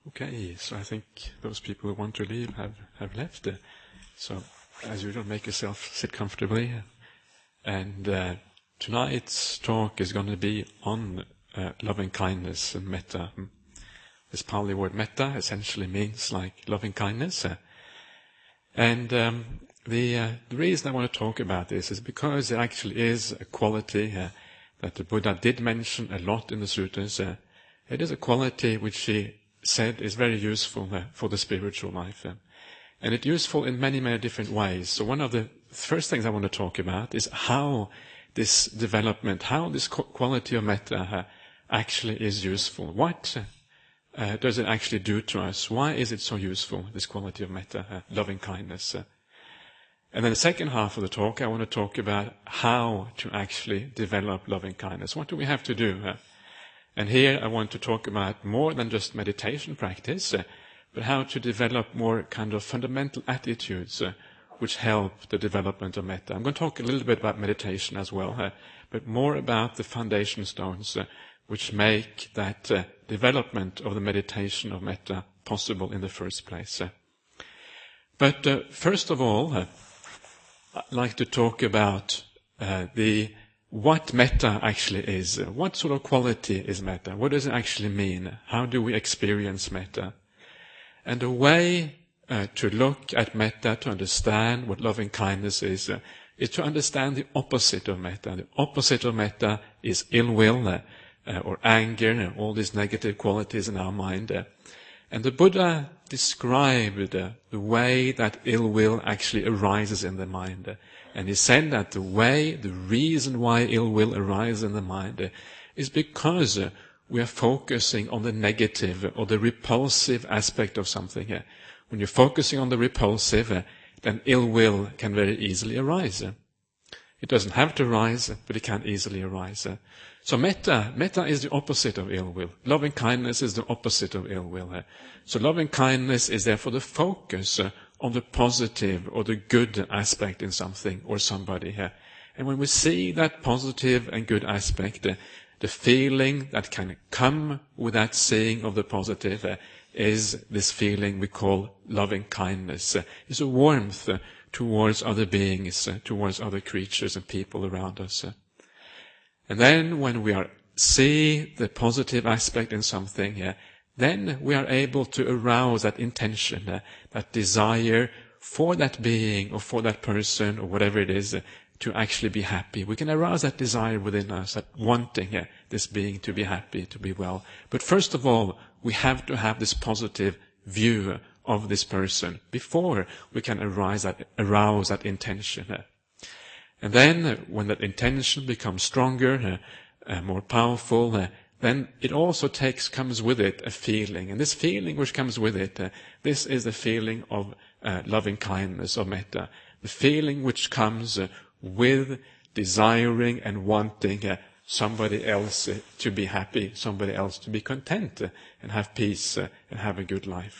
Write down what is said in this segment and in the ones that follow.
Okay, so I think those people who want to leave have left. So, as usual, make yourself sit comfortably. And tonight's talk is going to be on loving kindness and metta. This Pali word metta essentially means like loving kindness. And the reason I want to talk about this is because it actually is a quality that the Buddha did mention a lot in the sutras. It is a quality which he said is very useful for the spiritual life. And it's useful in many, many different ways. So one of the first things I want to talk about is how this development, how this quality of metta actually is useful. What does it actually do to us? Why is it so useful, this quality of metta, loving kindness? And then the second half of the talk, I want to talk about how to actually develop loving kindness. What do we have to do? And here I want to talk about more than just meditation practice, but how to develop more kind of fundamental attitudes which help the development of metta. I'm going to talk a little bit about meditation as well, but more about the foundation stones which make that development of the meditation of metta possible in the first place. But first of all, I'd like to talk about what metta actually is. What sort of quality is metta? What does it actually mean? How do we experience metta? And the way to look at metta, to understand what loving kindness is to understand the opposite of metta. The opposite of metta is ill will or anger and all these negative qualities in our mind. And the Buddha described the way that ill will actually arises in the mind. And he said that the reason why ill will arises in the mind is because we are focusing on the negative or the repulsive aspect of something. When you're focusing on the repulsive, then ill will can very easily arise. It doesn't have to arise, but it can easily arise. So metta is the opposite of ill will. Loving kindness is the opposite of ill will. So loving kindness is therefore the focus on the positive or the good aspect in something or somebody. And when we see that positive and good aspect, the feeling that can come with that seeing of the positive is this feeling we call loving kindness. It's a warmth towards other beings, towards other creatures and people around us. And then when we see the positive aspect in something, then we are able to arouse that intention, that desire for that being or for that person or whatever it is to actually be happy. We can arouse that desire within us, that wanting this being to be happy, to be well. But first of all, we have to have this positive view of this person before we can arouse that intention. And then when that intention becomes stronger, more powerful, then it also comes with it a feeling. And this feeling which comes with it, this is the feeling of loving kindness, of metta. The feeling which comes with desiring and wanting somebody else to be happy, somebody else to be content and have peace and have a good life.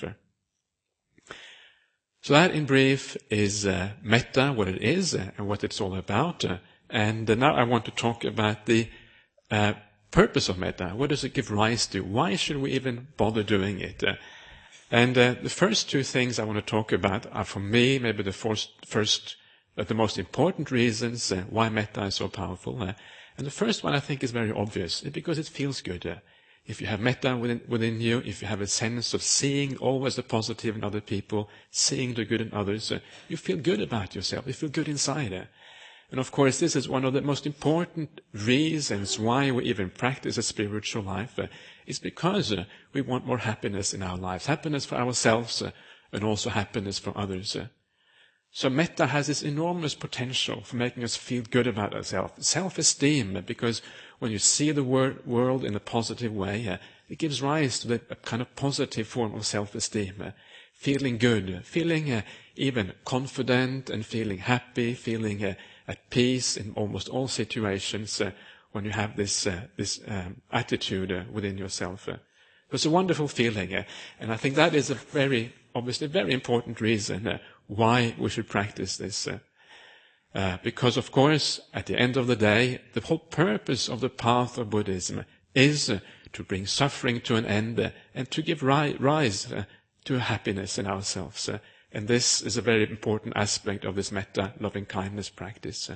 So that in brief is metta, what it is and what it's all about. And now I want to talk about the purpose of metta. What does it give rise to? Why should we even bother doing it? And the first two things I want to talk about are, for me, maybe the most important reasons why metta is so powerful. And the first one I think is very obvious, because it feels good. If you have metta within you, if you have a sense of seeing always the positive in other people, seeing the good in others, you feel good about yourself. You feel good inside. And of course, this is one of the most important reasons why we even practice a spiritual life. It's because we want more happiness in our lives. Happiness for ourselves and also happiness for others. So metta has this enormous potential for making us feel good about ourselves. Self-esteem, because when you see the world in a positive way, it gives rise to a kind of positive form of self-esteem. Feeling good, feeling even confident and feeling happy, feeling at peace in almost all situations when you have this attitude within yourself. It's a wonderful feeling, and I think that is obviously a very important reason why we should practice this. Because, of course, at the end of the day, the whole purpose of the path of Buddhism is to bring suffering to an end, and to give rise to happiness in ourselves. And this is a very important aspect of this metta loving kindness practice.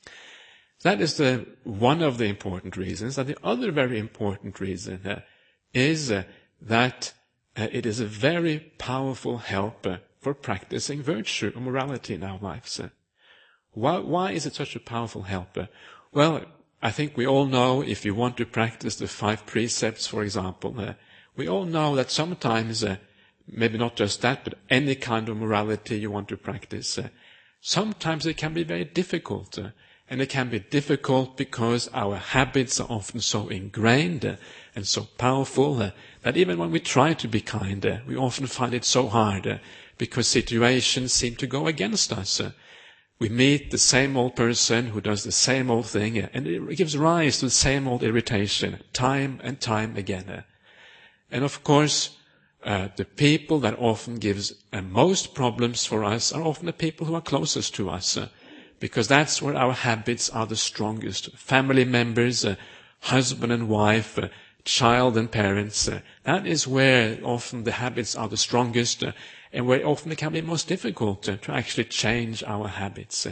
That is one of the important reasons. And the other very important reason is that it is a very powerful help for practicing virtue or morality in our lives. Why is it such a powerful help? Well, I think we all know, if you want to practice the 5 precepts, for example, we all know that sometimes, maybe not just that, but any kind of morality you want to practice, sometimes it can be very difficult. And it can be difficult because our habits are often so ingrained and so powerful that even when we try to be kind, we often find it so hard because situations seem to go against us. We meet the same old person who does the same old thing, and it gives rise to the same old irritation, time and time again. And of course, the people that often gives most problems for us are often the people who are closest to us, because that's where our habits are the strongest. Family members, husband and wife, child and parents, that is where often the habits are the strongest, and where often it can be most difficult to actually change our habits.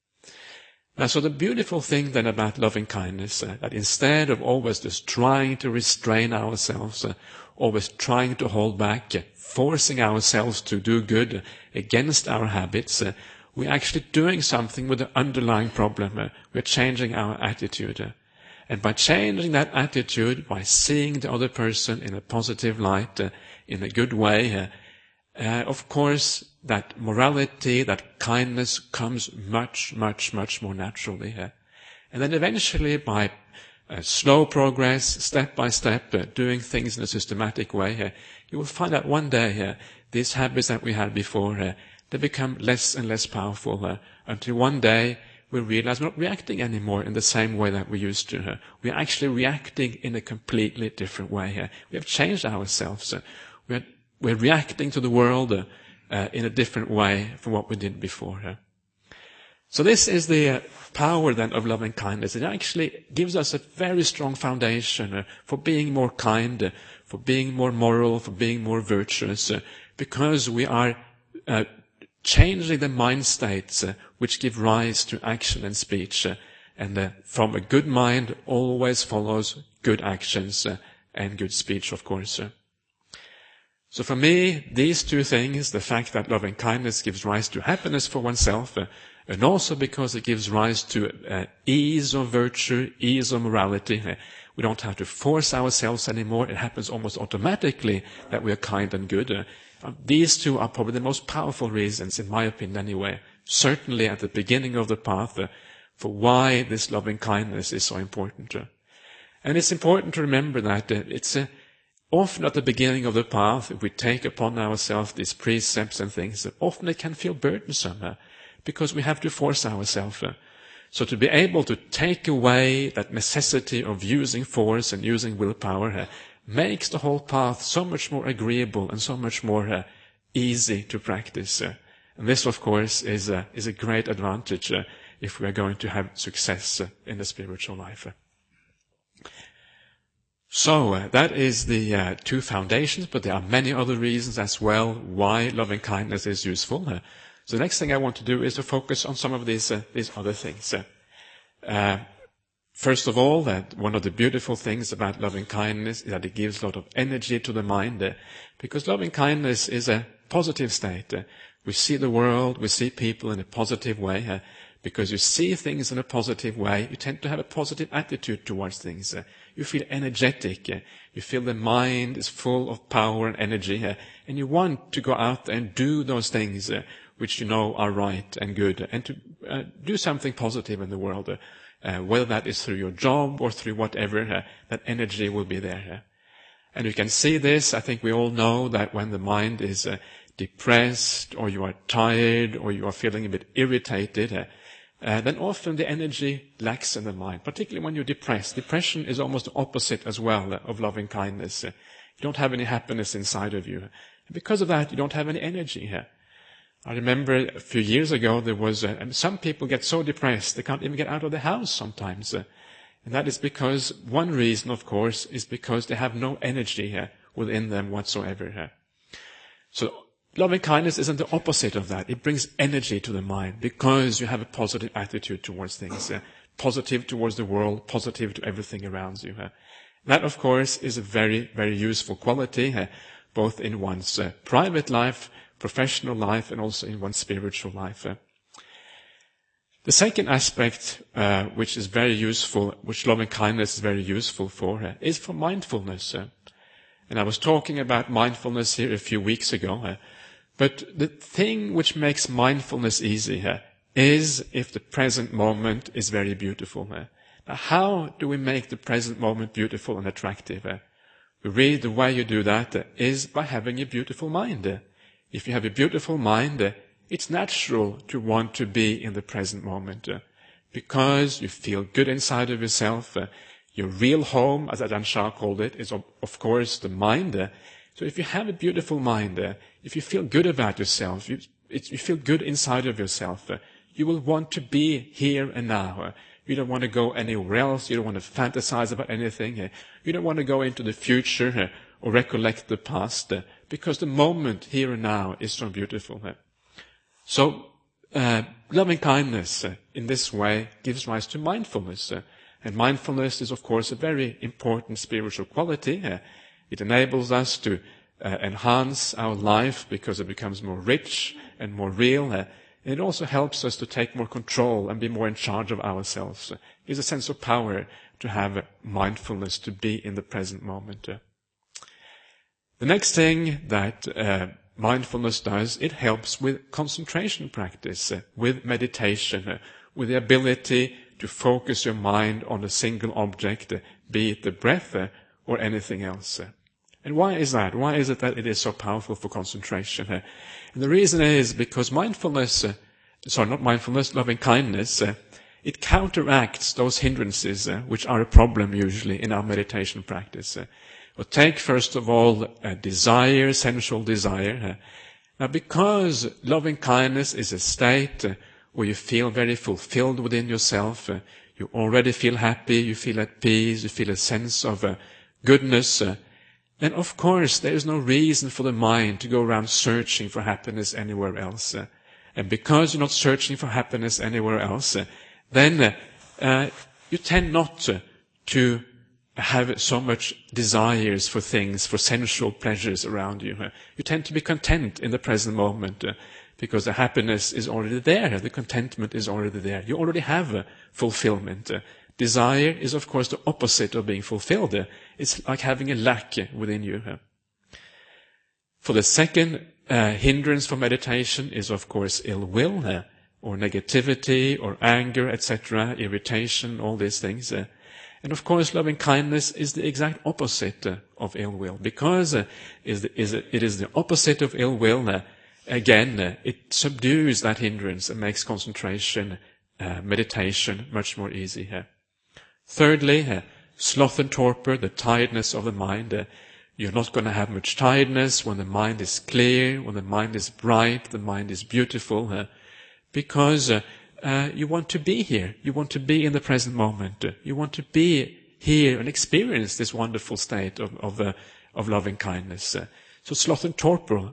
Now, so the beautiful thing then about loving kindness, that instead of always just trying to restrain ourselves, always trying to hold back, forcing ourselves to do good against our habits, we're actually doing something with the underlying problem. We're changing our attitude. And by changing that attitude, by seeing the other person in a positive light, in a good way, of course, that morality, that kindness comes much, much, much more naturally. And then eventually, by slow progress, step by step, doing things in a systematic way, you will find that one day these habits that we had before, they become less and less powerful until one day we realize we're not reacting anymore in the same way that we used to. We're actually reacting in a completely different way. We have changed ourselves. We're reacting to the world in a different way from what we did before. So this is the power then of loving kindness. It actually gives us a very strong foundation for being more kind, for being more moral, for being more virtuous, because we are changing the mind states which give rise to action and speech. And from a good mind always follows good actions and good speech, of course. So for me, these two things, the fact that loving kindness gives rise to happiness for oneself, and also because it gives rise to ease of virtue, ease of morality. We don't have to force ourselves anymore. It happens almost automatically that we are kind and good. These two are probably the most powerful reasons, in my opinion anyway, certainly at the beginning of the path, for why this loving kindness is so important. And it's important to remember that it's often at the beginning of the path, if we take upon ourselves these precepts and things, often it can feel burdensome because we have to force ourselves. So to be able to take away that necessity of using force and using willpower makes the whole path so much more agreeable and so much more easy to practice. And this, of course, is a great advantage if we are going to have success in the spiritual life. So that is the two foundations, but there are many other reasons as well why loving kindness is useful. So the next thing I want to do is to focus on some of these other things. First of all, that one of the beautiful things about loving kindness is that it gives a lot of energy to the mind, because loving kindness is a positive state. We see the world, we see people in a positive way. Because you see things in a positive way, you tend to have a positive attitude towards things. You feel energetic. You feel the mind is full of power and energy. And you want to go out and do those things which you know are right and good. And to do something positive in the world. Whether that is through your job or through whatever, that energy will be there. And you can see this. I think we all know that when the mind is depressed, or you are tired, or you are feeling a bit irritated, then often the energy lacks in the mind, particularly when you're depressed. Depression is almost the opposite as well of loving kindness. You don't have any happiness inside of you. And because of that, you don't have any energy here. I remember a few years ago there was, some people get so depressed they can't even get out of the house sometimes. And that is because, one reason, of course, is because they have no energy within them whatsoever. So, loving kindness isn't the opposite of that. It brings energy to the mind because you have a positive attitude towards things, positive towards the world, positive to everything around you. That, of course, is a very, very useful quality, both in one's private life, professional life, and also in one's spiritual life. The second aspect, which is very useful, which loving kindness is very useful for, is for mindfulness. And I was talking about mindfulness here a few weeks ago. But the thing which makes mindfulness easy is if the present moment is very beautiful. Now, how do we make the present moment beautiful and attractive? We read the way you do that is by having a beautiful mind. If you have a beautiful mind, it's natural to want to be in the present moment because you feel good inside of yourself. Your real home, as Ajahn Chah called it, is of course the mind. So if you have a beautiful mind, if you feel good about yourself, you feel good inside of yourself, you will want to be here and now. You don't want to go anywhere else. You don't want to fantasize about anything. You don't want to go into the future or recollect the past because the moment here and now is so beautiful. So, loving kindness in this way gives rise to mindfulness. And mindfulness is, of course, a very important spiritual quality. It enables us to enhance our life because it becomes more rich and more real. And it also helps us to take more control and be more in charge of ourselves. It's a sense of power to have mindfulness, to be in the present moment. The next thing that mindfulness does, it helps with concentration practice, with meditation, with the ability to focus your mind on a single object, be it the breath or anything else. And why is that? Why is it that it is so powerful for concentration? And the reason is because loving kindness, it counteracts those hindrances which are a problem usually in our meditation practice. Well, take first of all desire, sensual desire. Now, because loving kindness is a state where you feel very fulfilled within yourself, you already feel happy, you feel at peace, you feel a sense of goodness, then of course there is no reason for the mind to go around searching for happiness anywhere else. And because you're not searching for happiness anywhere else, then you tend not to have so much desires for things, for sensual pleasures around you. You tend to be content in the present moment because the happiness is already there, the contentment is already there. You already have fulfillment. Desire is, of course, the opposite of being fulfilled. It's like having a lack within you. For the second hindrance for meditation is, of course, ill will, or negativity, or anger, etc., irritation, all these things. And of course, loving kindness is the exact opposite of ill will. Because it is the opposite of ill will, again, it subdues that hindrance and makes concentration, meditation much more easy. Thirdly, sloth and torpor, the tiredness of the mind. You're not going to have much tiredness when the mind is clear, when the mind is bright, the mind is beautiful, because you want to be here. You want to be in the present moment. You want to be here and experience this wonderful state of loving kindness. So sloth and torpor,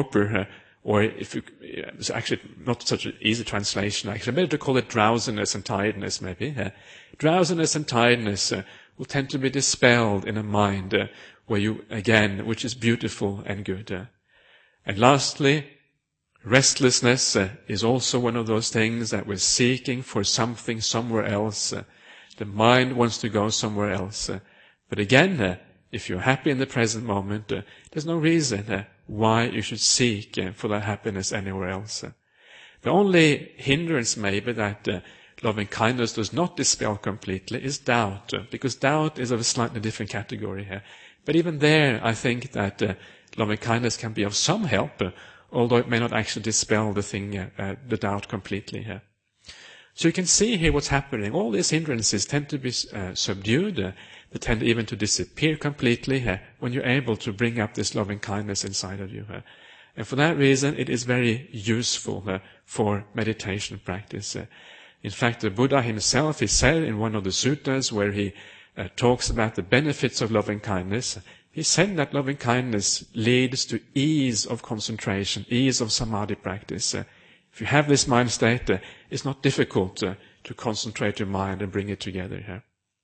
or it's actually not such an easy translation. Actually, better to call it drowsiness and tiredness, maybe. Drowsiness and tiredness will tend to be dispelled in a mind where you, again, which is beautiful and good. And lastly, restlessness is also one of those things that we're seeking for something somewhere else. The mind wants to go somewhere else. But again, if you're happy in the present moment, there's no reason why you should seek for that happiness anywhere else. The only hindrance maybe that loving kindness does not dispel completely is doubt, because doubt is of a slightly different category here. But even there, I think that loving kindness can be of some help, although it may not actually dispel the doubt completely here. So you can see here what's happening. All these hindrances tend to be subdued. They tend even to disappear completely when you're able to bring up this loving kindness inside of you. And for that reason, it is very useful for meditation practice. In fact, the Buddha himself, he said in one of the suttas where he talks about the benefits of loving kindness, he said that loving kindness leads to ease of concentration, ease of samadhi practice. If you have this mind state, it's not difficult to concentrate your mind and bring it together here.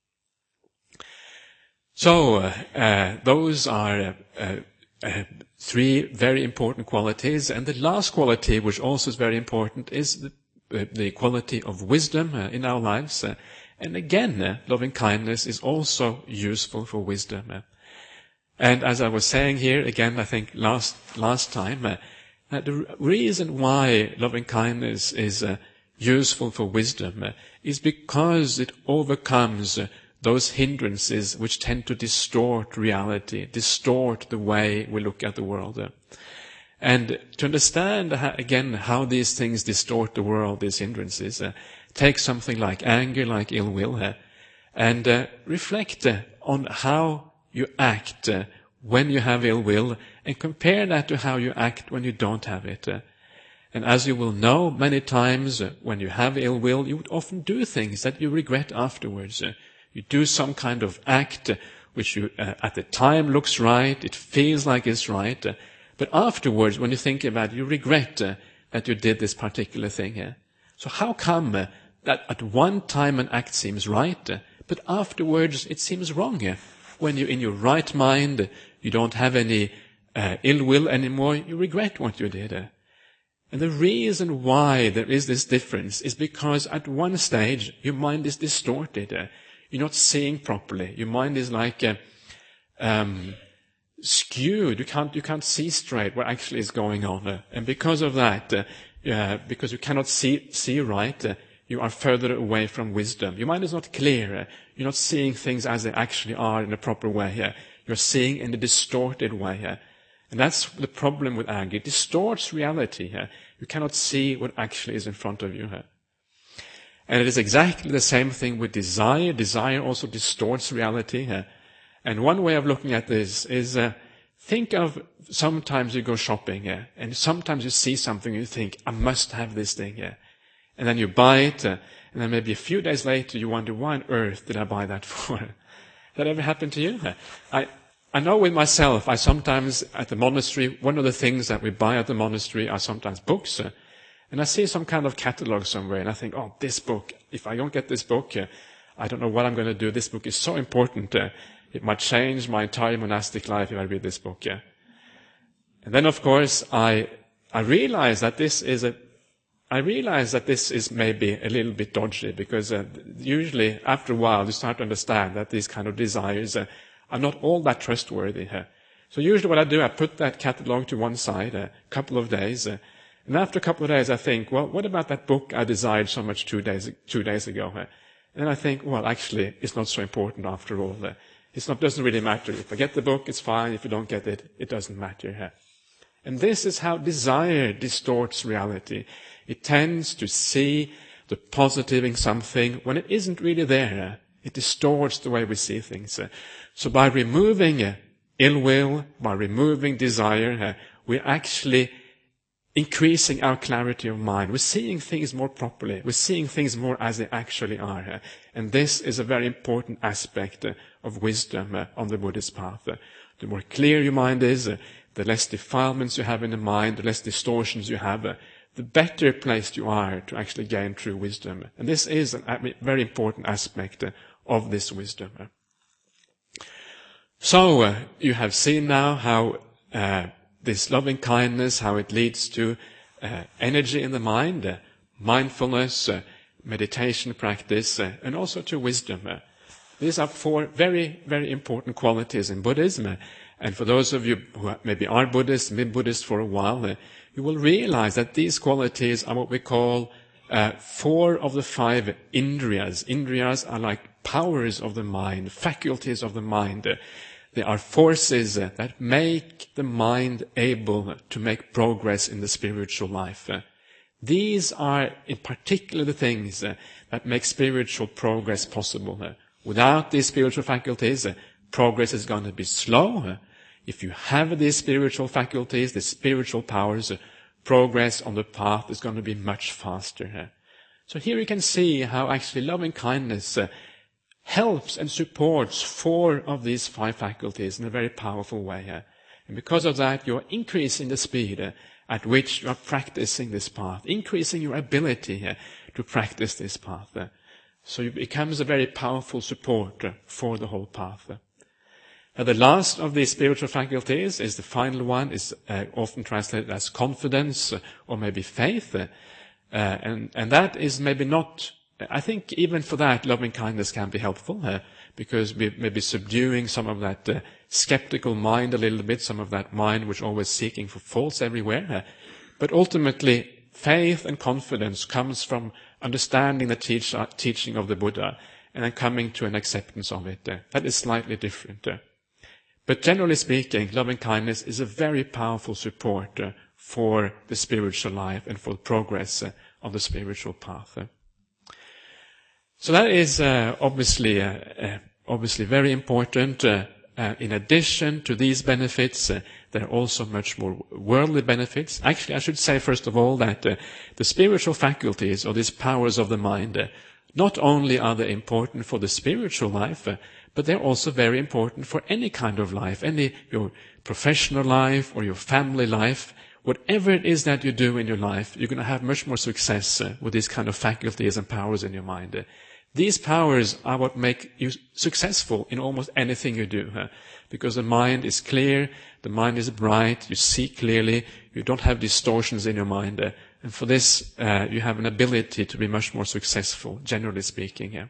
So, those are three very important qualities. And the last quality, which also is very important, is the quality of wisdom in our lives. And again, loving kindness is also useful for wisdom. And as I was saying here, again, I think last time, that the reason why loving kindness is useful for wisdom is because it overcomes those hindrances which tend to distort reality, distort the way we look at the world. And to understand, again, how these things distort the world, these hindrances, take something like anger, like ill will, and reflect on how you act when you have ill will, and compare that to how you act when you don't have it. And as you will know, many times when you have ill will, you would often do things that you regret afterwards. You do some kind of act which you, at the time looks right, it feels like it's right, but afterwards, when you think about it, you regret that you did this particular thing. So how come that at one time an act seems right, but afterwards it seems wrong? When you're in your right mind, you don't have any ill will anymore, you regret what you did. And the reason why there is this difference is because at one stage your mind is distorted. You're not seeing properly. Your mind is like skewed. You can't see straight what actually is going on. And because of that, because you cannot see right, you are further away from wisdom. Your mind is not clear. You're not seeing things as they actually are in a proper way. You're seeing in a distorted way. And that's the problem with anger. It distorts reality. You cannot see what actually is in front of you. And it is exactly the same thing with desire. Desire also distorts reality. And one way of looking at this is, think of sometimes you go shopping, and sometimes you see something and you think, I must have this thing. And then you buy it, and then maybe a few days later you wonder, why on earth did I buy that for? That ever happened to you? I know with myself, I sometimes, at the monastery, one of the things that we buy at the monastery are sometimes books. And I see some kind of catalog somewhere, and I think, oh, this book, if I don't get this book, I don't know what I'm going to do. This book is so important. It might change my entire monastic life if I read this book. And then, of course, I realize that this is maybe a little bit dodgy, because usually, after a while, you start to understand that these kind of desires are not all that trustworthy. So usually what I do, I put that catalog to one side a couple of days, and after a couple of days I think, well, what about that book I desired so much 2 days ago? And then I think, well, actually, it's not so important after all. Doesn't really matter. If I get the book, it's fine. If you don't get it, it doesn't matter. And this is how desire distorts reality. It tends to see the positive in something when it isn't really there. It distorts the way we see things. So by removing ill will, by removing desire, we're actually increasing our clarity of mind. We're seeing things more properly. We're seeing things more as they actually are. And this is a very important aspect of wisdom on the Buddhist path. The more clear your mind is, the less defilements you have in the mind, the less distortions you have, the better placed you are to actually gain true wisdom. And this is a very important aspect of this wisdom. So, you have seen now how this loving kindness, how it leads to energy in the mind, mindfulness, meditation practice, and also to wisdom. These are 4 very, very important qualities in Buddhism. And for those of you who maybe are Buddhists, been Buddhist for a while, you will realize that these qualities are what we call 4 of the 5 indriyas. Indriyas are like powers of the mind, faculties of the mind. They are forces that make the mind able to make progress in the spiritual life. These are in particular the things that make spiritual progress possible. Without these spiritual faculties, progress is going to be slow. If you have these spiritual faculties, these spiritual powers, progress on the path is going to be much faster. So here you can see how actually loving kindness helps and supports 4 of these 5 faculties in a very powerful way. And because of that, you're increasing the speed at which you are practicing this path, increasing your ability to practice this path. So it becomes a very powerful support for the whole path. The last of these spiritual faculties is the final one, is often translated as confidence or maybe faith. And that is maybe not, I think even for that, loving kindness can be helpful, because we may be subduing some of that skeptical mind a little bit, some of that mind which is always seeking for faults everywhere. But ultimately, faith and confidence comes from understanding the teaching of the Buddha and then coming to an acceptance of it. That is slightly different. But generally speaking, loving kindness is a very powerful support for the spiritual life and for the progress of the spiritual path. So that is obviously very important. In addition to these benefits, there are also much more worldly benefits. Actually, I should say first of all that the spiritual faculties, or these powers of the mind, not only are they important for the spiritual life, but they're also very important for any kind of life, your professional life or your family life. Whatever it is that you do in your life, you're going to have much more success with these kind of faculties and powers in your mind. These powers are what make you successful in almost anything you do, because the mind is clear, the mind is bright, you see clearly, you don't have distortions in your mind, and for this you have an ability to be much more successful, generally speaking.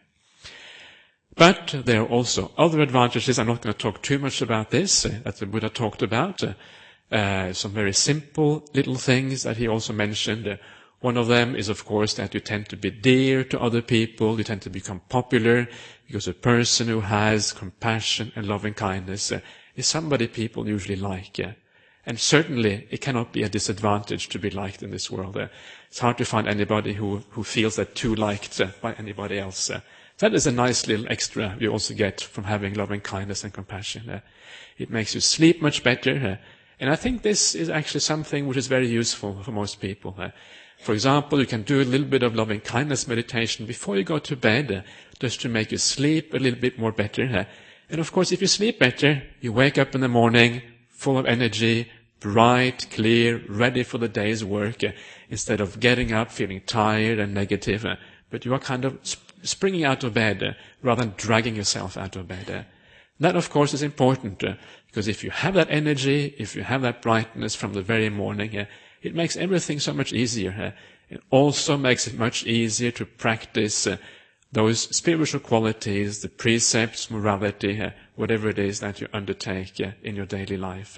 But there are also other advantages. I'm not going to talk too much about this, that the Buddha talked about. Some very simple little things that he also mentioned. One of them is, of course, that you tend to be dear to other people, you tend to become popular, because a person who has compassion and loving kindness is somebody people usually like. And certainly it cannot be a disadvantage to be liked in this world. It's hard to find anybody who feels that too liked by anybody else. That is a nice little extra you also get from having loving kindness and compassion. It makes you sleep much better. And I think this is actually something which is very useful for most people. For example, you can do a little bit of loving kindness meditation before you go to bed, just to make you sleep a little bit more better. And of course, if you sleep better, you wake up in the morning full of energy, bright, clear, ready for the day's work, instead of getting up feeling tired and negative. But you are kind of springing out of bed rather than dragging yourself out of bed. That, of course, is important, because if you have that energy, if you have that brightness from the very morning, it makes everything so much easier. It also makes it much easier to practice those spiritual qualities, the precepts, morality, whatever it is that you undertake in your daily life.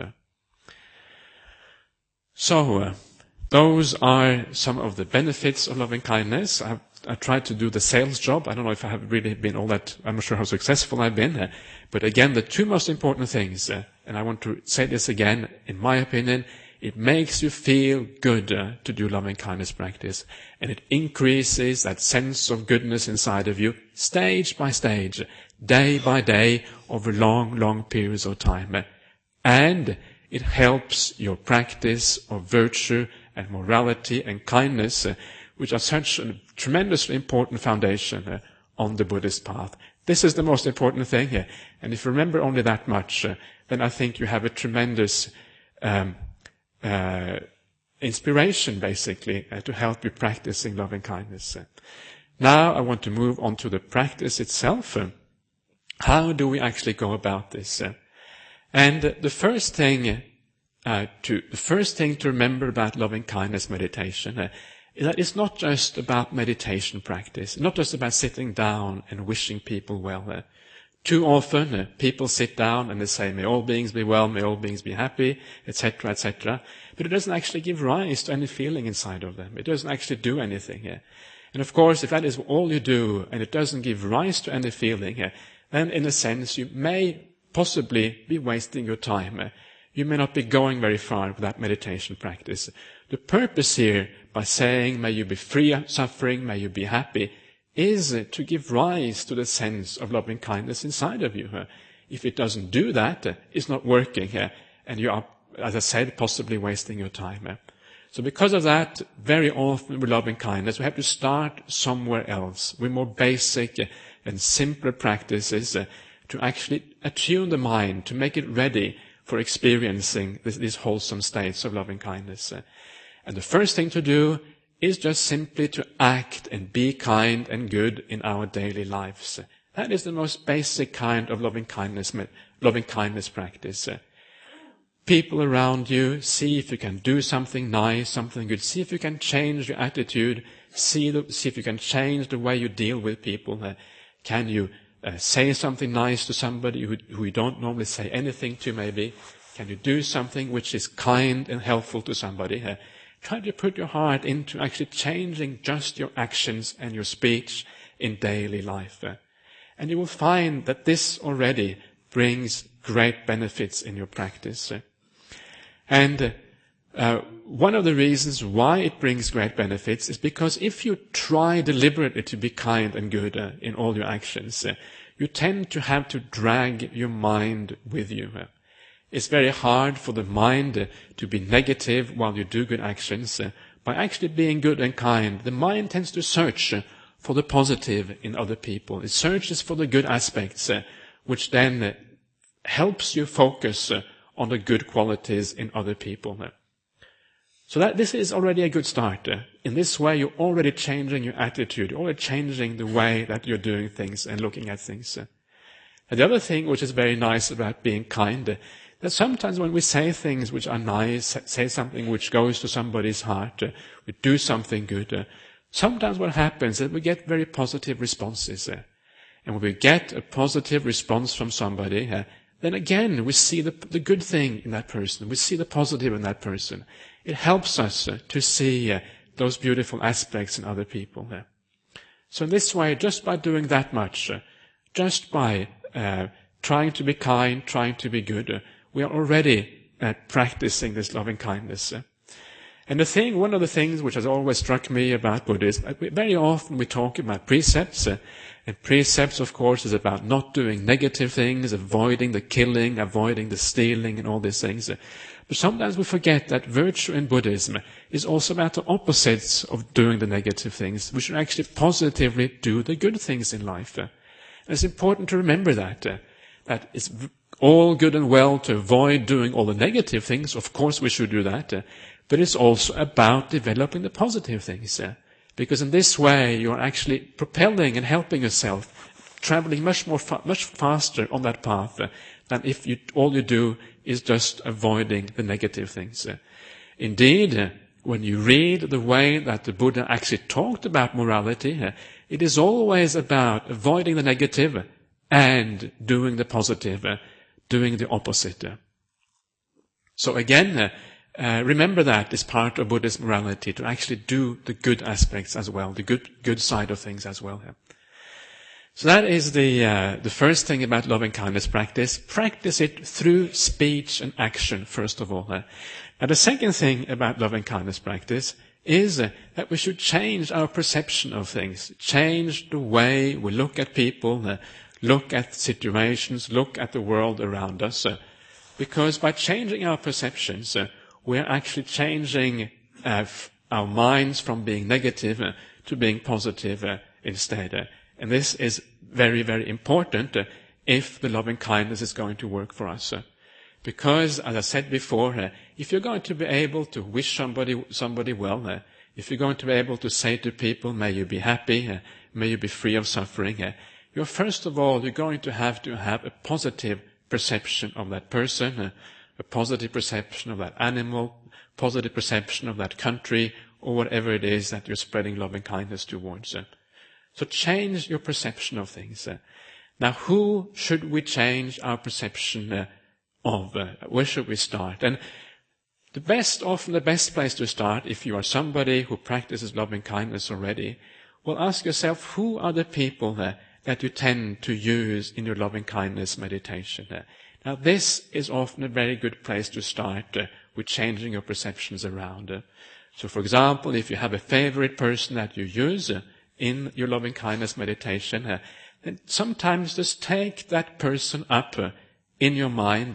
So, those are some of the benefits of loving kindness. I tried to do the sales job. I don't know if I have really been all that, I'm not sure how successful I've been. But again, the 2 most important things, and I want to say this again, in my opinion, it makes you feel good to do loving kindness practice. And it increases that sense of goodness inside of you, stage by stage, day by day, over long, long periods of time. And it helps your practice of virtue and morality and kindness, which are such a tremendously important foundation on the Buddhist path. This is the most important thing here. And if you remember only that much, then I think you have a tremendous inspiration, basically, to help you practicing loving kindness. Now I want to move on to the practice itself. How do we actually go about this? And the first thing to remember about loving kindness meditation is that it's not just about meditation practice, not just about sitting down and wishing people well. Too often, people sit down and they say, may all beings be well, may all beings be happy, etc., etc. But it doesn't actually give rise to any feeling inside of them. It doesn't actually do anything. And of course, if that is all you do and it doesn't give rise to any feeling, then in a sense you may possibly be wasting your time. You may not be going very far with that meditation practice. The purpose here, by saying, may you be free of suffering, may you be happy, is to give rise to the sense of loving kindness inside of you. If it doesn't do that, it's not working, and you are, as I said, possibly wasting your time. So because of that, very often with loving kindness, we have to start somewhere else with more basic and simpler practices to actually attune the mind, to make it ready for experiencing these wholesome states of loving kindness. And the first thing to do is just simply to act and be kind and good in our daily lives. That is the most basic kind of loving kindness practice. People around you, see if you can do something nice, something good. See if you can change your attitude. See if you can change the way you deal with people. Can you say something nice to somebody who you don't normally say anything to, maybe? Can you do something which is kind and helpful to somebody? Try to put your heart into actually changing just your actions and your speech in daily life. And you will find that this already brings great benefits in your practice. And one of the reasons why it brings great benefits is because if you try deliberately to be kind and good in all your actions, you tend to have to drag your mind with you. It's very hard for the mind to be negative while you do good actions. By actually being good and kind, the mind tends to search for the positive in other people. It searches for the good aspects, which then helps you focus on the good qualities in other people. So this is already a good start. In this way, you're already changing your attitude. You're already changing the way that you're doing things and looking at things. And the other thing which is very nice about being kind, that sometimes when we say things which are nice, say something which goes to somebody's heart, we do something good, sometimes what happens is that we get very positive responses. And when we get a positive response from somebody, then again we see the good thing in that person. We see the positive in that person. It helps us to see those beautiful aspects in other people. So in this way, just by doing that much, just by trying to be kind, trying to be good, we are already practicing this loving kindness. And one of the things which has always struck me about Buddhism, very often we talk about precepts, and precepts, of course, is about not doing negative things, avoiding the killing, avoiding the stealing, and all these things. But sometimes we forget that virtue in Buddhism is also about the opposites of doing the negative things. We should actually positively do the good things in life. And it's important to remember that it's all good and well to avoid doing all the negative things. Of course we should do that. But it's also about developing the positive things. Because in this way you're actually propelling and helping yourself, traveling much faster on that path than if all you do is just avoiding the negative things. Indeed, when you read the way that the Buddha actually talked about morality, it is always about avoiding the negative and doing the positive, doing the opposite. So again, remember that is part of Buddhist morality, to actually do the good aspects as well, the good side of things as well. So that is the first thing about loving kindness practice. Practice it through speech and action, first of all. And the second thing about loving kindness practice is that we should change our perception of things, change the way we look at people, look at situations, look at the world around us. Because by changing our perceptions, we're actually changing our minds from being negative to being positive instead. And this is very, very important if the loving kindness is going to work for us. Because, as I said before, if you're going to be able to wish somebody well, if you're going to be able to say to people, may you be happy, may you be free of suffering, you're going to have a positive perception of that person, a positive perception of that animal, positive perception of that country, or whatever it is that you're spreading loving kindness towards. So change your perception of things. Now, who should we change our perception of? Where should we start? And often the best place to start, if you are somebody who practices loving kindness already, well, ask yourself, who are the people that you tend to use in your loving kindness meditation? Now, this is often a very good place to start with changing your perceptions around. So, for example, if you have a favorite person that you use in your loving kindness meditation, then sometimes just take that person up in your mind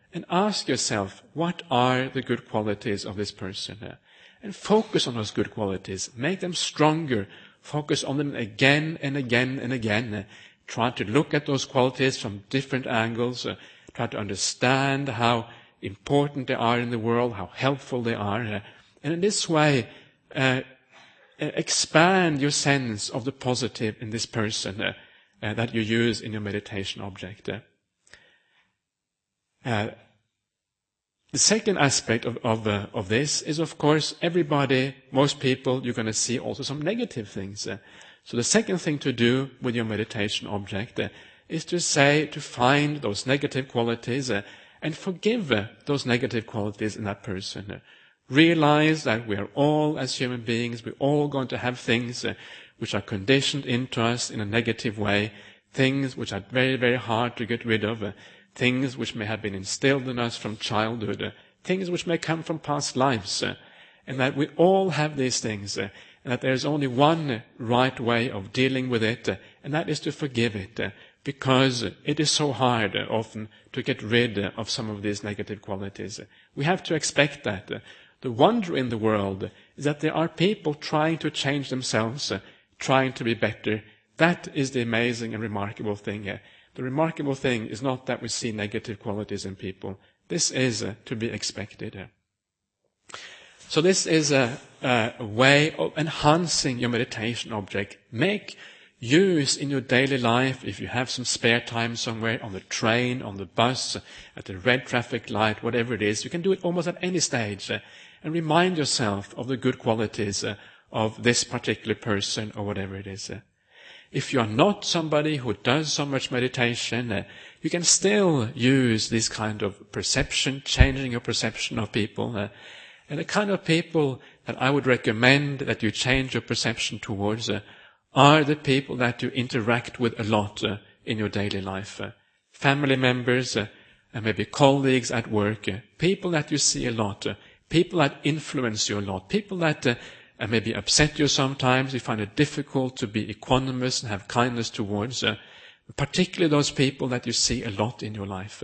and ask yourself, what are the good qualities of this person? And focus on those good qualities. Make them stronger. Focus on them again and again and again. Try to look at those qualities from different angles. Try to understand how important they are in the world, how helpful they are. And in this way, expand your sense of the positive in this person that you use in your meditation object. The second aspect of this is, of course, everybody, most people, you're going to see also some negative things. So the second thing to do with your meditation object is to find those negative qualities and forgive those negative qualities in that person. Realize that we are all, as human beings, we're all going to have things which are conditioned into us in a negative way, things which are very, very hard to get rid of, things which may have been instilled in us from childhood, things which may come from past lives, and that we all have these things, and that there is only one right way of dealing with it, and that is to forgive it, because it is so hard often to get rid of some of these negative qualities. We have to expect that. The wonder in the world is that there are people trying to change themselves, trying to be better. That is the amazing and remarkable thing. The remarkable thing is not that we see negative qualities in people. This is to be expected. So this is a way of enhancing your meditation object. Make use in your daily life, if you have some spare time somewhere, on the train, on the bus, at the red traffic light, whatever it is. You can do it almost at any stage. And remind yourself of the good qualities of this particular person or whatever it is. If you are not somebody who does so much meditation, you can still use this kind of perception, changing your perception of people. And the kind of people that I would recommend that you change your perception towards are the people that you interact with a lot in your daily life. Family members, and maybe colleagues at work, people that you see a lot, people that influence you a lot, people that maybe upset you sometimes, you find it difficult to be equanimous and have kindness towards, particularly those people that you see a lot in your life.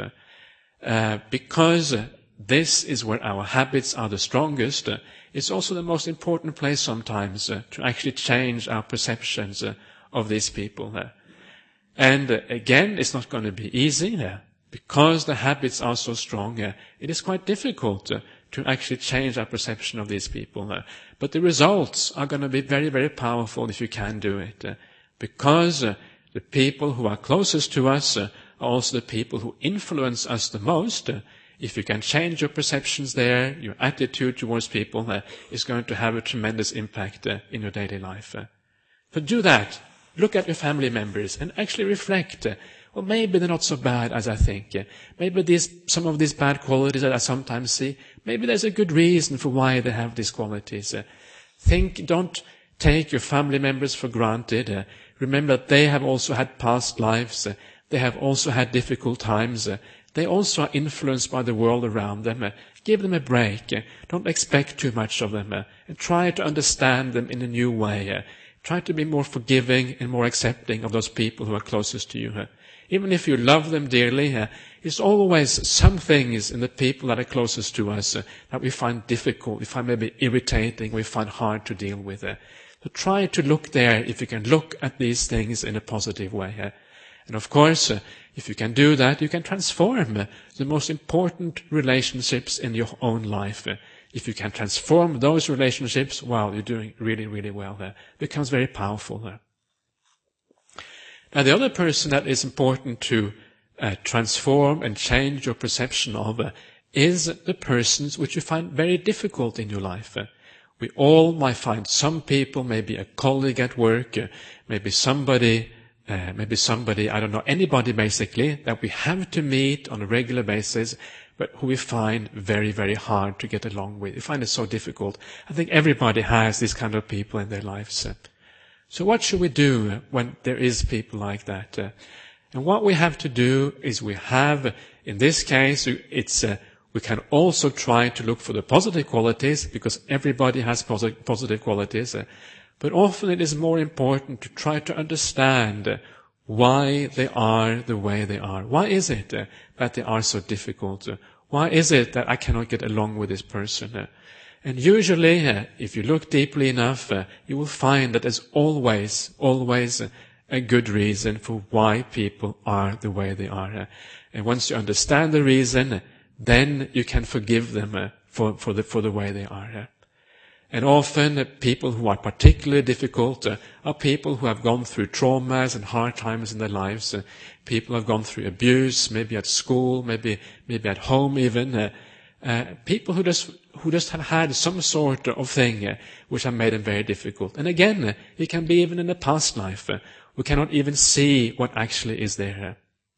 Because this is where our habits are the strongest, it's also the most important place sometimes to actually change our perceptions of these people. And again, it's not going to be easy. Because the habits are so strong, it is quite difficult to actually change our perception of these people. But the results are going to be very, very powerful if you can do it. Because the people who are closest to us are also the people who influence us the most. If you can change your perceptions there, your attitude towards people is going to have a tremendous impact in your daily life. So do that. Look at your family members and actually reflect. Well, maybe they're not so bad as I think. Maybe some of these bad qualities that I sometimes see, maybe there's a good reason for why they have these qualities. Don't take your family members for granted. Remember that they have also had past lives. They have also had difficult times. They also are influenced by the world around them. Give them a break. Don't expect too much of them. And try to understand them in a new way. Try to be more forgiving and more accepting of those people who are closest to you. Even if you love them dearly, it's always some things in the people that are closest to us that we find difficult, we find maybe irritating, we find hard to deal with. So try to look there if you can look at these things in a positive way. And of course, if you can do that, you can transform the most important relationships in your own life. If you can transform those relationships, wow, you're doing really, really well there. It becomes very powerful there. Now, the other person that is important to transform and change your perception of is the persons which you find very difficult in your life. We all might find some people, maybe a colleague at work, maybe somebody, I don't know, anybody basically, that we have to meet on a regular basis, but who we find very, very hard to get along with. We find it so difficult. I think everybody has these kind of people in their lives. So what should we do when there is people like that? And what we have to do is in this case, we can also try to look for the positive qualities, because everybody has positive qualities. But often it is more important to try to understand why they are the way they are. Why is it that they are so difficult? Why is it that I cannot get along with this person? And usually, if you look deeply enough, you will find that there's always a good reason for why people are the way they are. And once you understand the reason, then you can forgive them for the way they are. And often people who are particularly difficult are people who have gone through traumas and hard times in their lives. People who have gone through abuse, maybe at school, maybe at home even. People who just have had some sort of thing which have made them very difficult. And again, it can be even in the past life. We cannot even see what actually is there.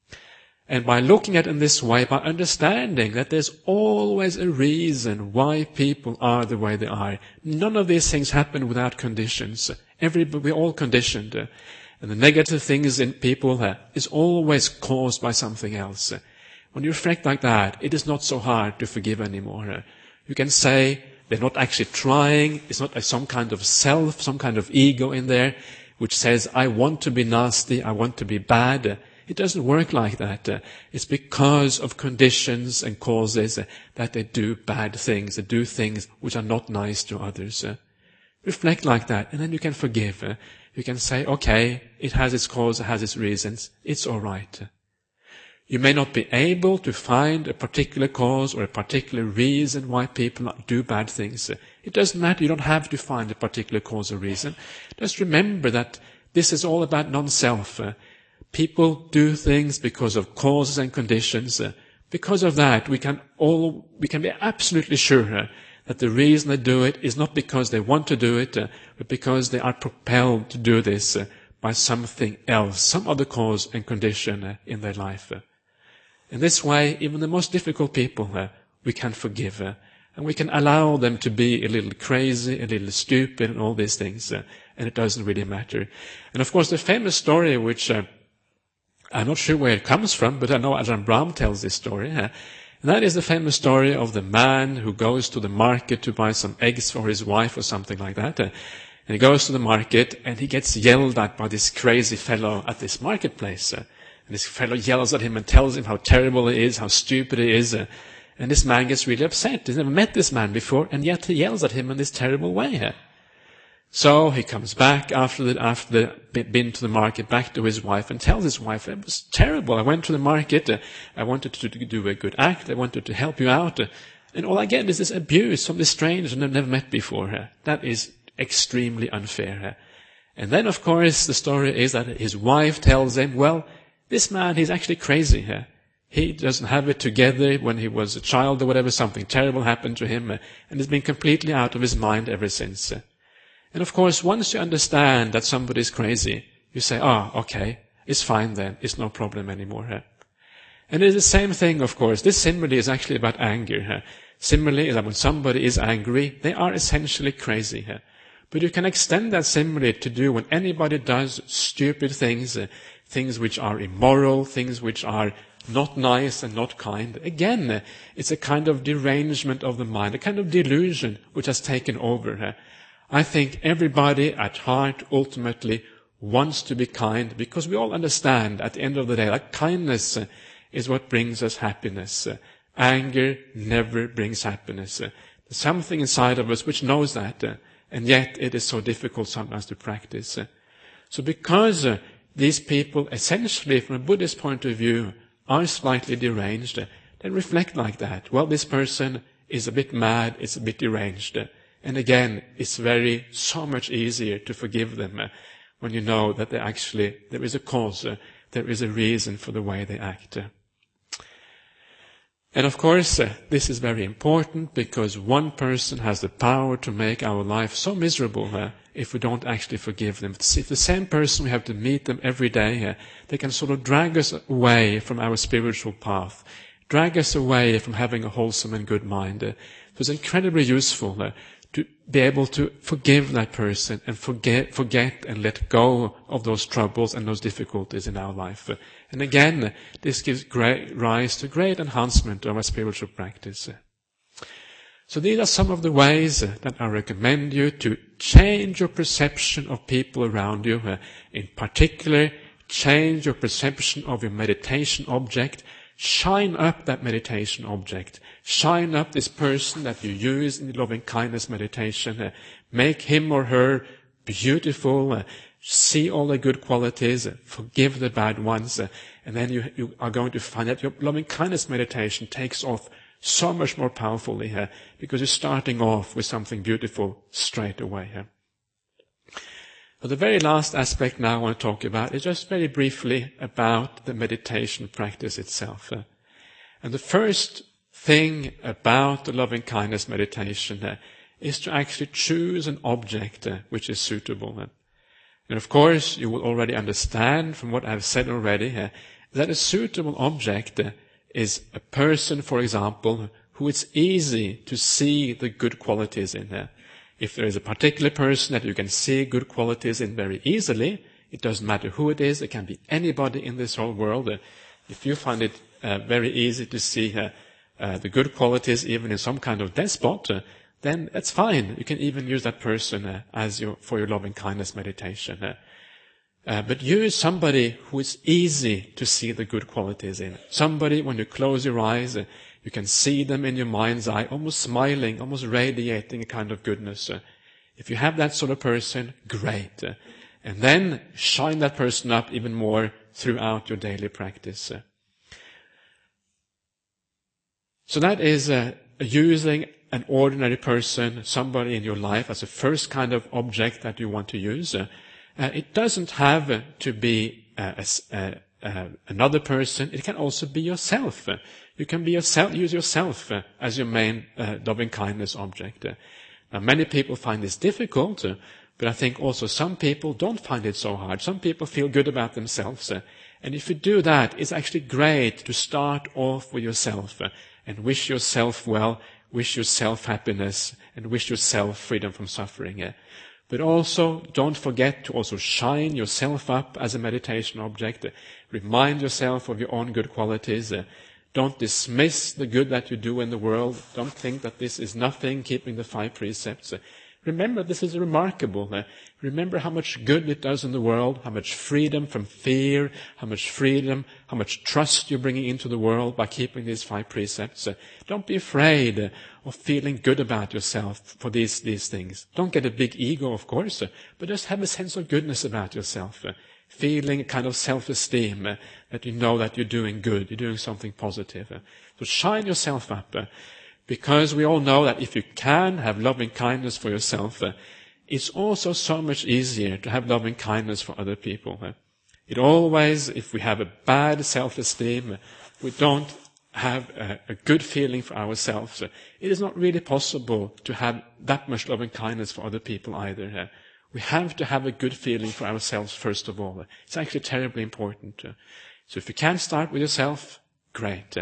And by looking at it in this way, by understanding that there's always a reason why people are the way they are. None of these things happen without conditions. We're all conditioned. And the negative things in people is always caused by something else. When you reflect like that, it is not so hard to forgive anymore. You can say they're not actually trying. It's not some kind of self, some kind of ego in there, which says, I want to be nasty, I want to be bad. It doesn't work like that. It's because of conditions and causes that they do bad things. They do things which are not nice to others. Reflect like that, and then you can forgive. You can say, okay, it has its cause, it has its reasons. It's all right. You may not be able to find a particular cause or a particular reason why people do bad things. It doesn't matter. You don't have to find a particular cause or reason. Just remember that this is all about non-self. People do things because of causes and conditions. Because of that, we can be absolutely sure that the reason they do it is not because they want to do it, but because they are propelled to do this by something else, some other cause and condition in their life. In this way, even the most difficult people, we can forgive, and we can allow them to be a little crazy, a little stupid, and all these things, and it doesn't really matter. And of course, the famous story, which I'm not sure where it comes from, but I know Ajahn Brahm tells this story. And that is the famous story of the man who goes to the market to buy some eggs for his wife or something like that. And he goes to the market and he gets yelled at by this crazy fellow at this marketplace. And this fellow yells at him and tells him how terrible he is, how stupid he is. And this man gets really upset. He's never met this man before, and yet he yells at him in this terrible way. So he comes back after been to the market, back to his wife, and tells his wife, it was terrible. I went to the market. I wanted to do a good act. I wanted to help you out. And all I get is this abuse from this stranger I've never met before. That is extremely unfair. And then, of course, the story is that his wife tells him, well, this man, he's actually crazy. He doesn't have it together. When he was a child or whatever, something terrible happened to him, and he's been completely out of his mind ever since. And of course, once you understand that somebody is crazy, you say, okay, it's fine then. It's no problem anymore. And it's the same thing, of course. This simile is actually about anger. Simile is that when somebody is angry, they are essentially crazy. But you can extend that simile to do when anybody does stupid things, things which are immoral, things which are not nice and not kind. Again, it's a kind of derangement of the mind, a kind of delusion which has taken over. I think everybody at heart ultimately wants to be kind, because we all understand at the end of the day that kindness is what brings us happiness. Anger never brings happiness. There's something inside of us which knows that, and yet it is so difficult sometimes to practice. So because these people essentially from a Buddhist point of view are slightly deranged, then reflect like that. Well, this person is a bit mad, it's a bit deranged. And again, it's so much easier to forgive them when you know that there is a cause, there is a reason for the way they act. And of course, this is very important, because one person has the power to make our life so miserable if we don't actually forgive them. If the same person, we have to meet them every day, they can sort of drag us away from our spiritual path, drag us away from having a wholesome and good mind. So it's incredibly useful to be able to forgive that person and forget and let go of those troubles and those difficulties in our life. And again, this gives rise to great enhancement of our spiritual practice. So these are some of the ways that I recommend you to change your perception of people around you. In particular, change your perception of your meditation object. shine up that meditation object. Shine up this person that you use in the loving kindness meditation. Make him or her beautiful. See all the good qualities. Forgive the bad ones. And then you are going to find that your loving kindness meditation takes off so much more powerfully here, because you're starting off with something beautiful straight away here. But the very last aspect now I want to talk about is just very briefly about the meditation practice itself. And the first thing about the loving kindness meditation is to actually choose an object which is suitable. And of course, you will already understand from what I've said already that a suitable object is a person, for example, who it's easy to see the good qualities in there. If there is a particular person that you can see good qualities in very easily, it doesn't matter who it is, it can be anybody in this whole world. If you find it very easy to see the good qualities even in some kind of despot, then that's fine. You can even use that person for your loving kindness meditation. But use somebody who is easy to see the good qualities in. Somebody, when you close your eyes, you can see them in your mind's eye, almost smiling, almost radiating a kind of goodness. If you have that sort of person, great. And then shine that person up even more throughout your daily practice. So that is using an ordinary person, somebody in your life, as a first kind of object that you want to use. It doesn't have to be another person. It can also be yourself. You can be use yourself as your main loving kindness object. Now, many people find this difficult, but I think also some people don't find it so hard. Some people feel good about themselves. And if you do that, it's actually great to start off with yourself and wish yourself well, wish yourself happiness, and wish yourself freedom from suffering. But also, don't forget to also shine yourself up as a meditation object. Remind yourself of your own good qualities. Don't dismiss the good that you do in the world. Don't think that this is nothing, keeping the 5 precepts. Remember, this is remarkable. Remember how much good it does in the world, how much freedom from fear, how much freedom, how much trust you're bringing into the world by keeping these 5 precepts. Don't be afraid of feeling good about yourself for these things. Don't get a big ego, of course, but just have a sense of goodness about yourself. Feeling a kind of self-esteem that you know that you're doing good, you're doing something positive. So shine yourself up. Because we all know that if you can have loving kindness for yourself, it's also so much easier to have loving kindness for other people. It always, if we have a bad self-esteem, we don't have a good feeling for ourselves, it is not really possible to have that much loving kindness for other people either. We have to have a good feeling for ourselves first of all. It's actually terribly important. So if you can start with yourself, great.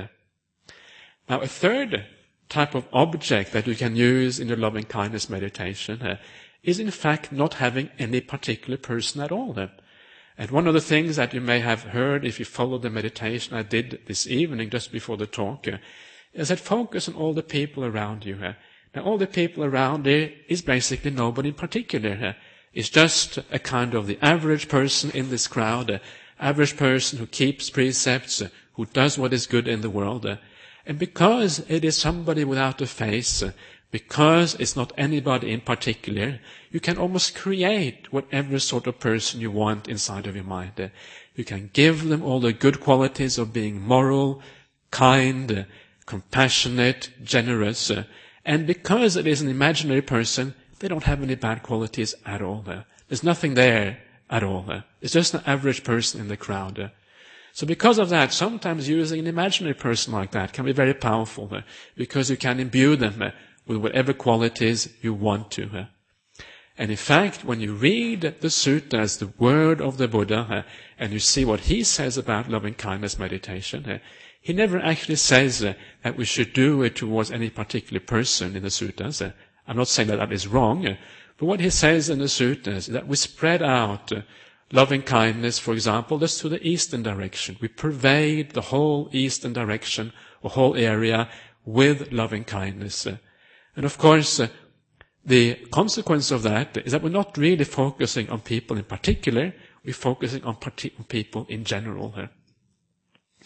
Now a third type of object that you can use in your loving kindness meditation is in fact not having any particular person at all. And one of the things that you may have heard if you follow the meditation I did this evening just before the talk is that focus on all the people around you. Now all the people around there is basically nobody in particular. It's just a kind of the average person in this crowd, average person who keeps precepts, who does what is good in the world. And because it is somebody without a face, because it's not anybody in particular, you can almost create whatever sort of person you want inside of your mind. You can give them all the good qualities of being moral, kind, compassionate, generous. And because it is an imaginary person, they don't have any bad qualities at all. There's nothing there at all. It's just an average person in the crowd. So because of that, sometimes using an imaginary person like that can be very powerful, because you can imbue them with whatever qualities you want to. And in fact, when you read the suttas, the word of the Buddha, and you see what he says about loving kindness meditation, he never actually says that we should do it towards any particular person in the suttas. I'm not saying that that is wrong, but what he says in the suttas is that we spread out loving kindness, for example, just to the eastern direction. We pervade the whole eastern direction, or whole area, with loving kindness. And of course, the consequence of that is that we're not really focusing on people in particular, we're focusing on people in general.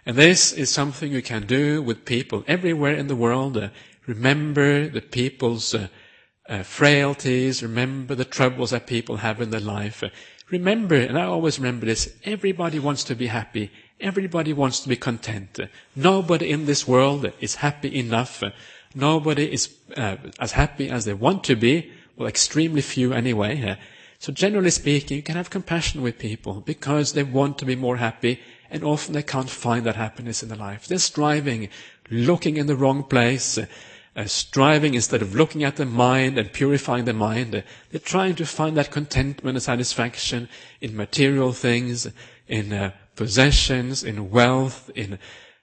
And this is something you can do with people everywhere in the world. Remember the people's frailties. Remember the troubles that people have in their life. Remember, and I always remember this, everybody wants to be happy. Everybody wants to be content. Nobody in this world is happy enough. Nobody is as happy as they want to be. Well, extremely few anyway. So generally speaking, you can have compassion with people because they want to be more happy, and often they can't find that happiness in their life. They're striving, looking in the wrong place, striving instead of looking at the mind and purifying the mind. They're trying to find that contentment and satisfaction in material things, in possessions, in wealth, in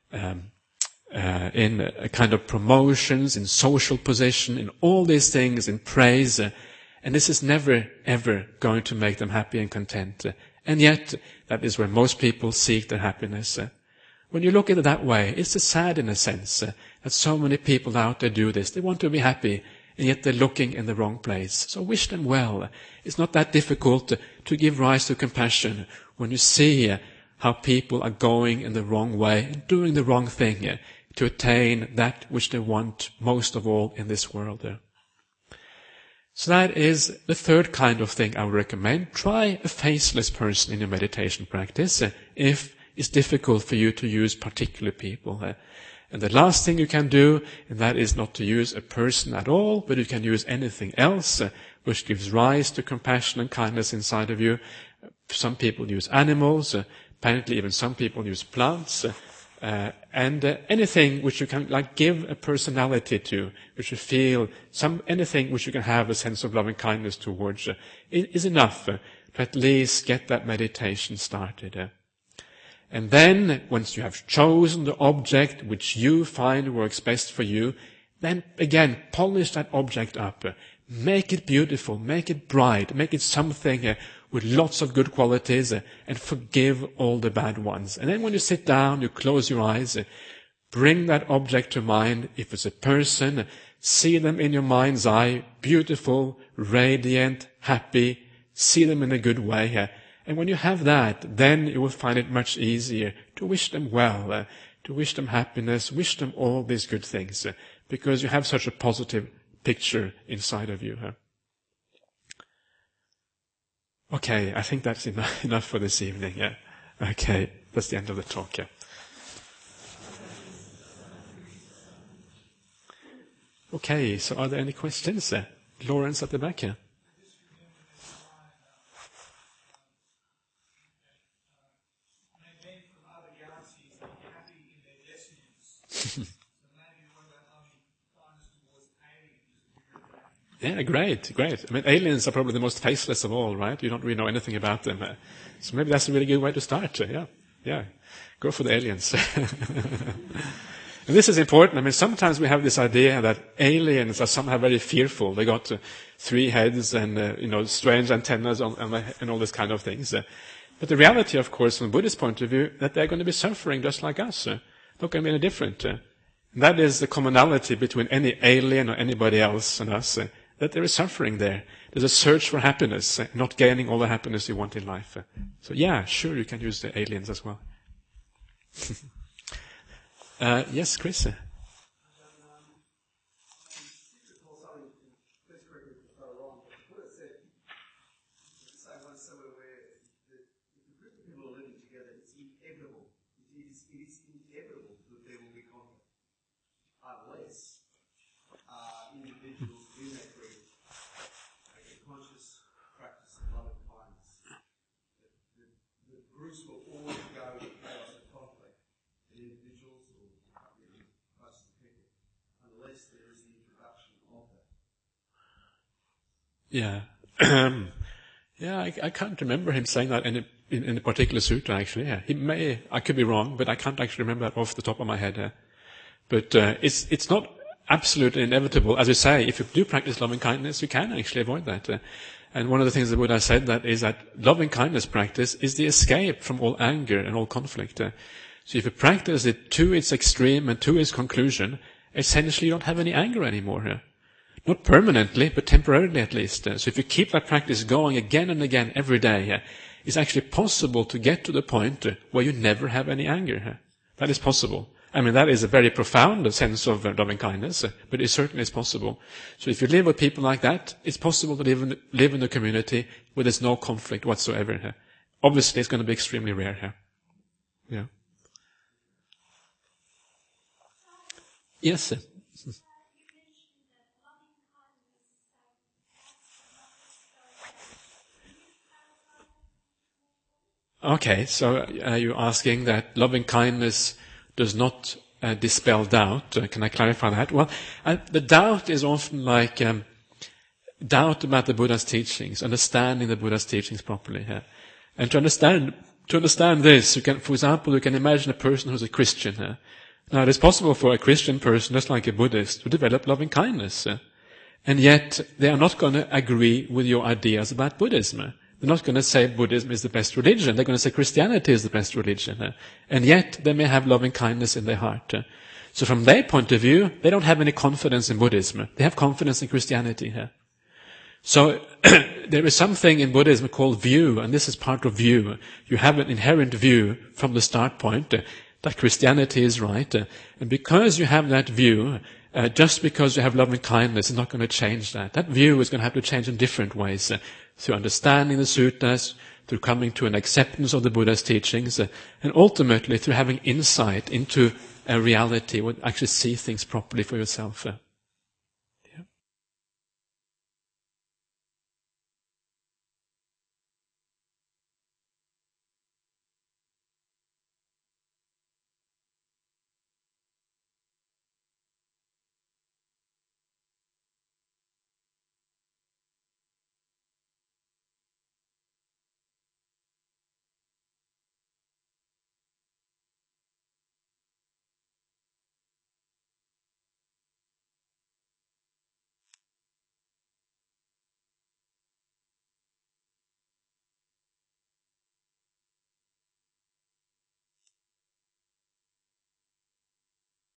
a kind of promotions, in social position, in all these things, in praise. And this is never, ever going to make them happy and content. And yet, that is where most people seek their happiness. When you look at it that way, it's sad in a sense that so many people out there do this. They want to be happy, and yet they're looking in the wrong place. So wish them well. It's not that difficult to give rise to compassion when you see how people are going in the wrong way, doing the wrong thing to attain that which they want most of all in this world. So that is the third kind of thing I would recommend. Try a faceless person in your meditation practice if it's difficult for you to use particular people. And the last thing you can do, and that is not to use a person at all, but you can use anything else which gives rise to compassion and kindness inside of you. Some people use animals, apparently even some people use plants, and anything which you can give a personality to, which you feel, anything which you can have a sense of loving kindness towards, is enough to at least get that meditation started. And then, once you have chosen the object which you find works best for you, then again, polish that object up. Make it beautiful, make it bright, make it something with lots of good qualities, and forgive all the bad ones. And then when you sit down, you close your eyes, bring that object to mind. If it's a person, see them in your mind's eye, beautiful, radiant, happy, see them in a good way. And when you have that, then you will find it much easier to wish them well, to wish them happiness, wish them all these good things, because you have such a positive picture inside of you. Okay, I think that's enough for this evening. Yeah. Okay, that's the end of the talk. Yeah. Okay, so are there any questions? Lawrence at the back here. Yeah, great. I mean, aliens are probably the most faceless of all, right? You don't really know anything about them. So maybe that's a really good way to start. Yeah. Go for the aliens. And this is important. I mean, sometimes we have this idea that aliens are somehow very fearful. They got 3 heads and, strange antennas and all this kind of things. But the reality, of course, from a Buddhist point of view, that they're going to be suffering just like us. Not going to be any different. And that is the commonality between any alien or anybody else and us. That there is suffering there. There's a search for happiness, not gaining all the happiness you want in life. So yeah, sure, you can use the aliens as well. Yes, Chris? Yeah. I can't remember him saying that in a particular sutra, actually. Yeah. I could be wrong, but I can't actually remember that off the top of my head. But it's not absolutely inevitable. As you say, if you do practice loving kindness, you can actually avoid that. And one of the things the Buddha said that is that loving kindness practice is the escape from all anger and all conflict. So if you practice it to its extreme and to its conclusion, essentially you don't have any anger anymore. Not permanently, but temporarily at least. So if you keep that practice going again and again every day, it's actually possible to get to the point where you never have any anger. That is possible. I mean, that is a very profound sense of loving kindness, but it certainly is possible. So if you live with people like that, it's possible to live in a community where there's no conflict whatsoever here. Obviously, it's going to be extremely rare here. Yeah. Yes, sir. Okay, so you're asking that loving kindness does not dispel doubt. Can I clarify that? Well, the doubt is often like doubt about the Buddha's teachings, understanding the Buddha's teachings properly. And to understand this, you can, for example, you can imagine a person who's a Christian. Now, it is possible for a Christian person, just like a Buddhist, to develop loving kindness. And yet, they are not going to agree with your ideas about Buddhism. They're not going to say Buddhism is the best religion. They're going to say Christianity is the best religion. And yet, they may have loving kindness in their heart. So from their point of view, they don't have any confidence in Buddhism. They have confidence in Christianity. So there is something in Buddhism called view, and this is part of view. You have an inherent view from the start point that Christianity is right. And because you have that view, just because you have loving kindness is not going to change that. That view is going to have to change in different ways. Through understanding the suttas, through coming to an acceptance of the Buddha's teachings, and ultimately through having insight into a reality, would actually see things properly for yourself.